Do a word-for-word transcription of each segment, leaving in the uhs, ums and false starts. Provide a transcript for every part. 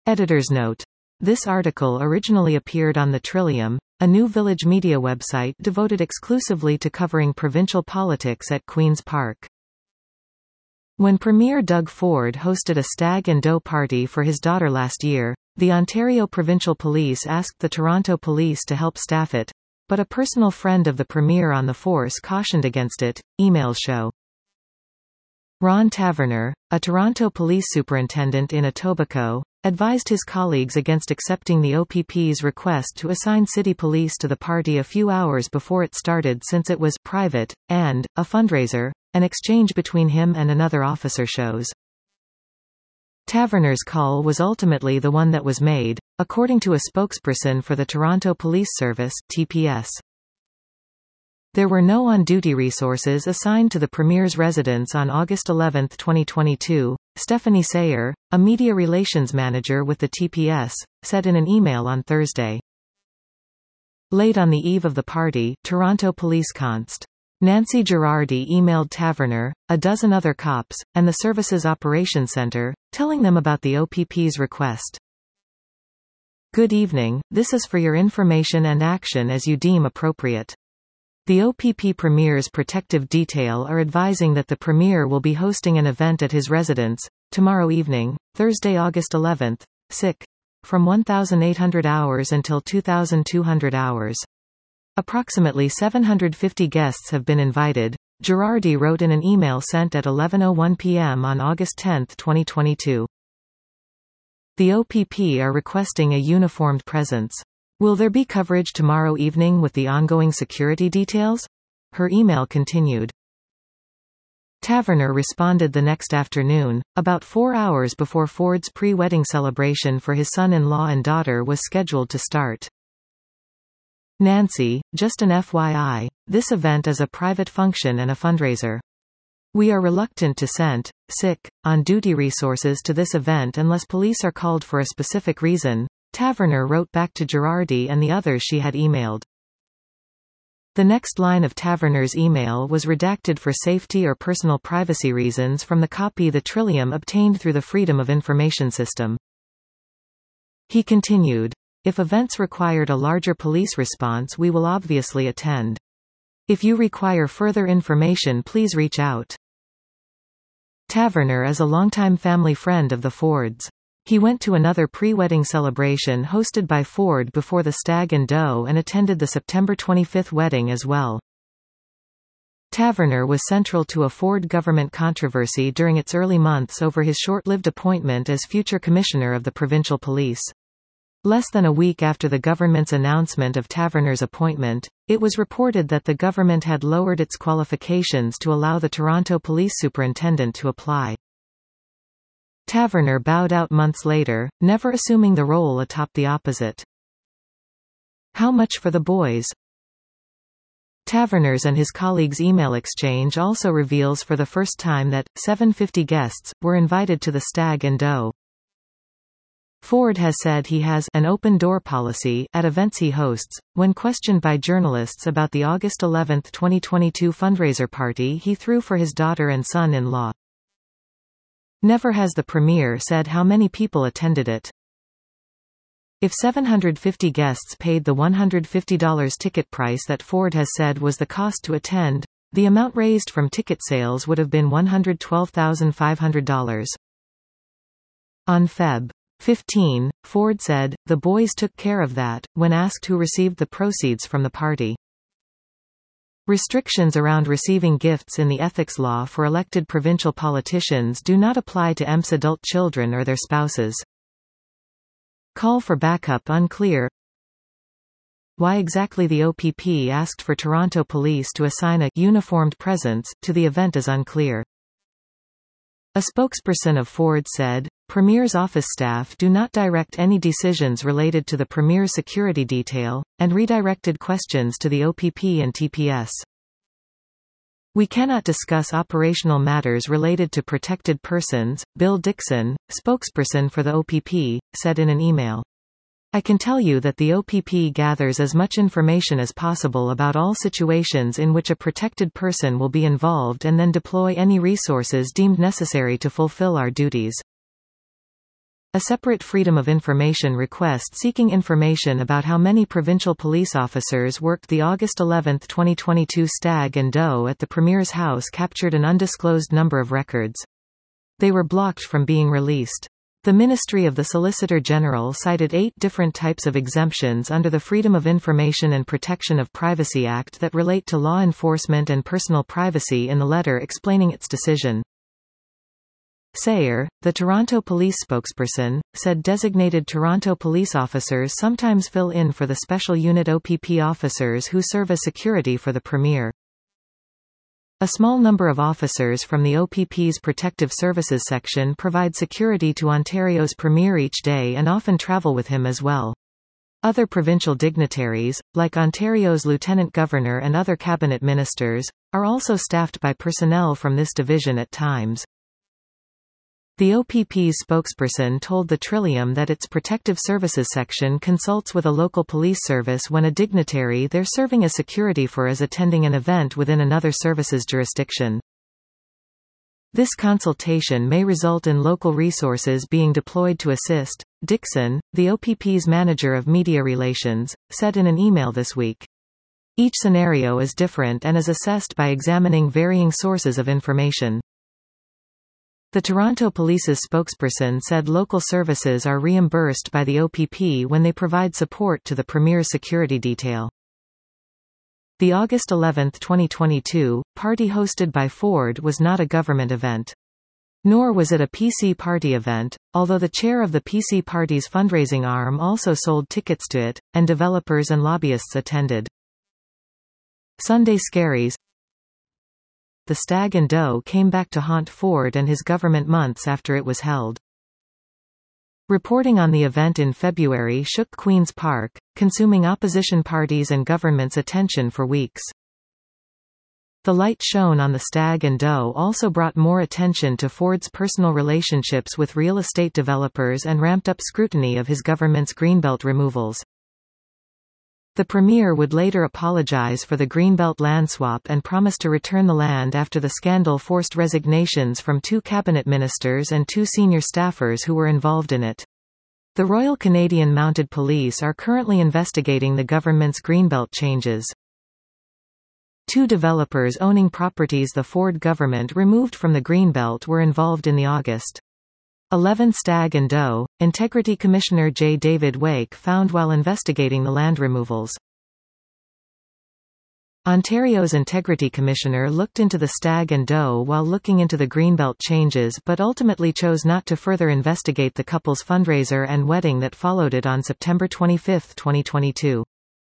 Editor's note. This article originally appeared on the Trillium, a new village media website devoted exclusively to covering provincial politics at Queen's Park. When Premier Doug Ford hosted a stag and doe party for his daughter last year, the Ontario Provincial Police asked the Toronto Police to help staff it, but a personal friend of the Premier on the force cautioned against it, emails show. Ron Taverner, a Toronto police superintendent in Etobicoke, advised his colleagues against accepting the O P P's request to assign city police to the party a few hours before it started since it was private, and a fundraiser. An exchange between him and another officer shows. Taverner's call was ultimately the one that was made, according to a spokesperson for the Toronto Police Service, T P S. There were no on-duty resources assigned to the Premier's residence on August eleventh twenty twenty-two, Stephanie Sayer, a media relations manager with the T P S, said in an email on Thursday. Late on the eve of the party, Toronto Police Const. Nancy Girardi emailed Taverner, a dozen other cops, and the service's operations center, telling them about the O P P's request. Good evening, this is for your information and action as you deem appropriate. The O P P Premier's protective detail are advising that the Premier will be hosting an event at his residence, tomorrow evening, Thursday, August eleventh, sick, from eighteen hundred hours until two thousand two hundred hours. Approximately seven hundred fifty guests have been invited, Girardi wrote in an email sent at eleven oh one p m on August tenth twenty twenty-two. The O P P are requesting a uniformed presence. Will there be coverage tomorrow evening with the ongoing security details? Her email continued. Taverner responded the next afternoon, about four hours before Ford's pre-wedding celebration for his son-in-law and daughter was scheduled to start. Nancy, just an F Y I, this event is a private function and a fundraiser. We are reluctant to send, sick, on-duty resources to this event unless police are called for a specific reason, Taverner wrote back to Girardi and the others she had emailed. The next line of Taverner's email was redacted for safety or personal privacy reasons from the copy the Trillium obtained through the Freedom of Information System. He continued. If events required a larger police response, we will obviously attend. If you require further information, please reach out. Taverner is a longtime family friend of the Fords. He went to another pre-wedding celebration hosted by Ford before the stag and doe and attended the September twenty-fifth wedding as well. Taverner was central to a Ford government controversy during its early months over his short-lived appointment as future commissioner of the provincial police. Less than a week after the government's announcement of Taverner's appointment, it was reported that the government had lowered its qualifications to allow the Toronto police superintendent to apply. Taverner bowed out months later, never assuming the role atop the opposite. How much for the boys? Taverner's and his colleagues' email exchange also reveals for the first time that seven hundred fifty guests were invited to the stag and doe. Ford has said he has an open-door policy at events he hosts. When questioned by journalists about the August eleventh twenty twenty-two fundraiser party he threw for his daughter and son-in-law. Never has the Premier said how many people attended it. If seven hundred fifty guests paid the one hundred fifty dollars ticket price that Ford has said was the cost to attend, the amount raised from ticket sales would have been one hundred twelve thousand five hundred dollars. On February fifteenth, Ford said, "The boys took care of that," when asked who received the proceeds from the party. Restrictions around receiving gifts in the ethics law for elected provincial politicians do not apply to E M S adult children or their spouses. Call for backup unclear. Why exactly the O P P asked for Toronto Police to assign a uniformed presence to the event is unclear. A spokesperson of Ford said, Premier's office staff do not direct any decisions related to the Premier's security detail, and redirected questions to the O P P and T P S. We cannot discuss operational matters related to protected persons, Bill Dixon, spokesperson for the O P P, said in an email. I can tell you that the O P P gathers as much information as possible about all situations in which a protected person will be involved and then deploy any resources deemed necessary to fulfill our duties. A separate Freedom of Information request seeking information about how many provincial police officers worked the August eleventh twenty twenty-two stag and doe at the Premier's house captured an undisclosed number of records. They were blocked from being released. The Ministry of the Solicitor General cited eight different types of exemptions under the Freedom of Information and Protection of Privacy Act that relate to law enforcement and personal privacy in the letter explaining its decision. Sayer, the Toronto police spokesperson, said designated Toronto police officers sometimes fill in for the Special Unit O P P officers who serve as security for the Premier. A small number of officers from the O P P's Protective Services section provide security to Ontario's Premier each day and often travel with him as well. Other provincial dignitaries, like Ontario's Lieutenant Governor and other cabinet ministers, are also staffed by personnel from this division at times. The O P P's spokesperson told the Trillium that its Protective Services section consults with a local police service when a dignitary they're serving as security for is attending an event within another service's jurisdiction. This consultation may result in local resources being deployed to assist, Dixon, the O P P's manager of media relations, said in an email this week. Each scenario is different and is assessed by examining varying sources of information. The Toronto Police's spokesperson said local services are reimbursed by the O P P when they provide support to the Premier's security detail. The August eleventh twenty twenty-two, party hosted by Ford was not a government event. Nor was it a P C Party event, although the chair of the P C Party's fundraising arm also sold tickets to it, and developers and lobbyists attended. Sunday Scaries. The stag and doe came back to haunt Ford and his government months after it was held. Reporting on the event in February shook Queen's Park, consuming opposition parties and government's attention for weeks. The light shown on the stag and doe also brought more attention to Ford's personal relationships with real estate developers and ramped up scrutiny of his government's Greenbelt removals. The Premier would later apologize for the Greenbelt land swap and promise to return the land after the scandal forced resignations from two cabinet ministers and two senior staffers who were involved in it. The Royal Canadian Mounted Police are currently investigating the government's Greenbelt changes. Two developers owning properties the Ford government removed from the Greenbelt were involved in the August eleven stag and doe, Integrity Commissioner J. David Wake found while investigating the land removals. Ontario's Integrity Commissioner looked into the stag and doe while looking into the Greenbelt changes but ultimately chose not to further investigate the couple's fundraiser and wedding that followed it on September twenty-fifth twenty twenty-two.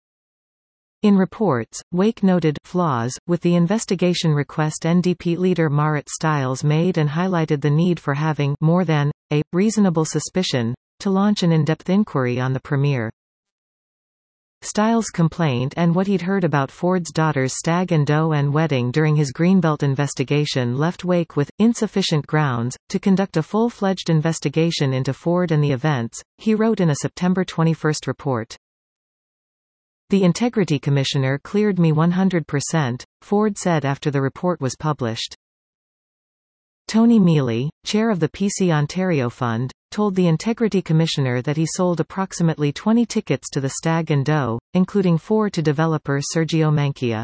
In reports, Wake noted flaws with the investigation request N D P leader Marit Stiles made and highlighted the need for having more than a reasonable suspicion to launch an in-depth inquiry on the Premier. Stiles' complaint and what he'd heard about Ford's daughter's stag and doe and wedding during his Greenbelt investigation left Wake with insufficient grounds to conduct a full-fledged investigation into Ford and the events, he wrote in a September twenty-first report. The Integrity Commissioner cleared me one hundred percent, Ford said after the report was published. Tony Mealy, chair of the P C Ontario Fund, told the Integrity Commissioner that he sold approximately twenty tickets to the stag and doe, including four to developer Sergio Manchia.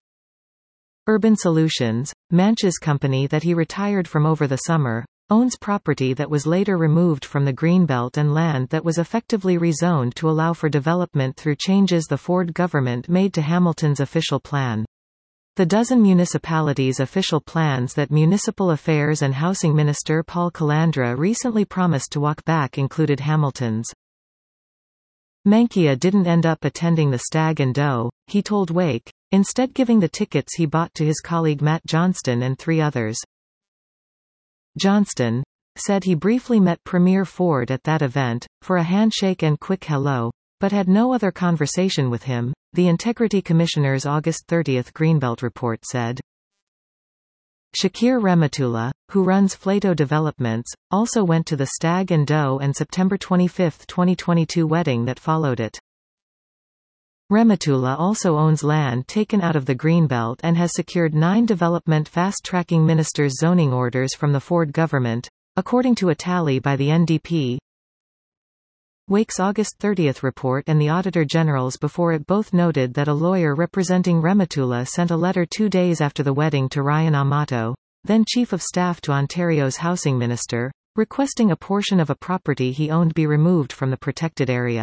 Urban Solutions, Manchia's company that he retired from over the summer, owns property that was later removed from the Greenbelt and land that was effectively rezoned to allow for development through changes the Ford government made to Hamilton's official plan. The dozen municipalities' official plans that Municipal Affairs and Housing Minister Paul Calandra recently promised to walk back included Hamilton's. Manchia didn't end up attending the stag and doe, he told Wake, instead giving the tickets he bought to his colleague Matt Johnston and three others. Johnston said he briefly met Premier Ford at that event, for a handshake and quick hello, but had no other conversation with him, the Integrity Commissioner's August thirtieth Greenbelt report said. Shakir Rehmatullah, who runs Flato Developments, also went to the stag and doe and September twenty-fifth twenty twenty-two wedding that followed it. Rehmatullah also owns land taken out of the Greenbelt and has secured nine development fast-tracking ministers' zoning orders from the Ford government, according to a tally by the N D P. Wake's August thirtieth report and the Auditor General's before it both noted that a lawyer representing Remetula sent a letter two days after the wedding to Ryan Amato, then Chief of Staff to Ontario's Housing Minister, requesting a portion of a property he owned be removed from the protected area.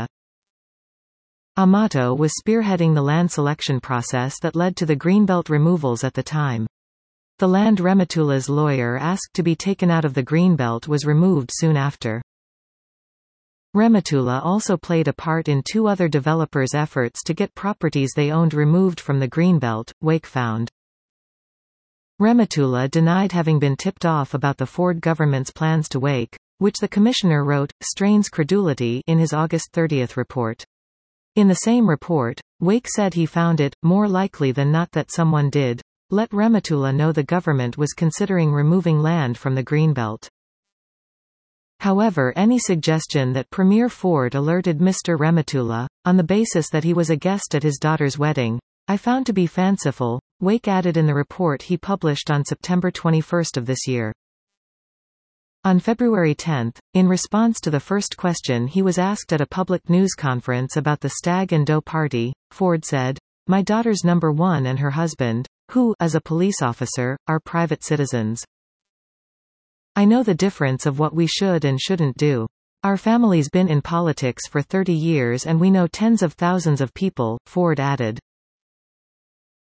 Amato was spearheading the land selection process that led to the Greenbelt removals at the time. The land Remetula's lawyer asked to be taken out of the Greenbelt was removed soon after. Remetula also played a part in two other developers' efforts to get properties they owned removed from the Greenbelt, Wake found. Remetula denied having been tipped off about the Ford government's plans to Wake, which the commissioner wrote, strains credulity, in his August thirtieth report. In the same report, Wake said he found it more likely than not that someone did let Remetula know the government was considering removing land from the Greenbelt. However, any suggestion that Premier Ford alerted Mister Remetula, on the basis that he was a guest at his daughter's wedding, I found to be fanciful, Wake added in the report he published on September twenty-first of this year. On February tenth, in response to the first question he was asked at a public news conference about the Stag and Doe Party, Ford said, "My daughter's number one and her husband, who, as a police officer, are private citizens. I know the difference of what we should and shouldn't do. Our family's been in politics for thirty years and we know tens of thousands of people," Ford added.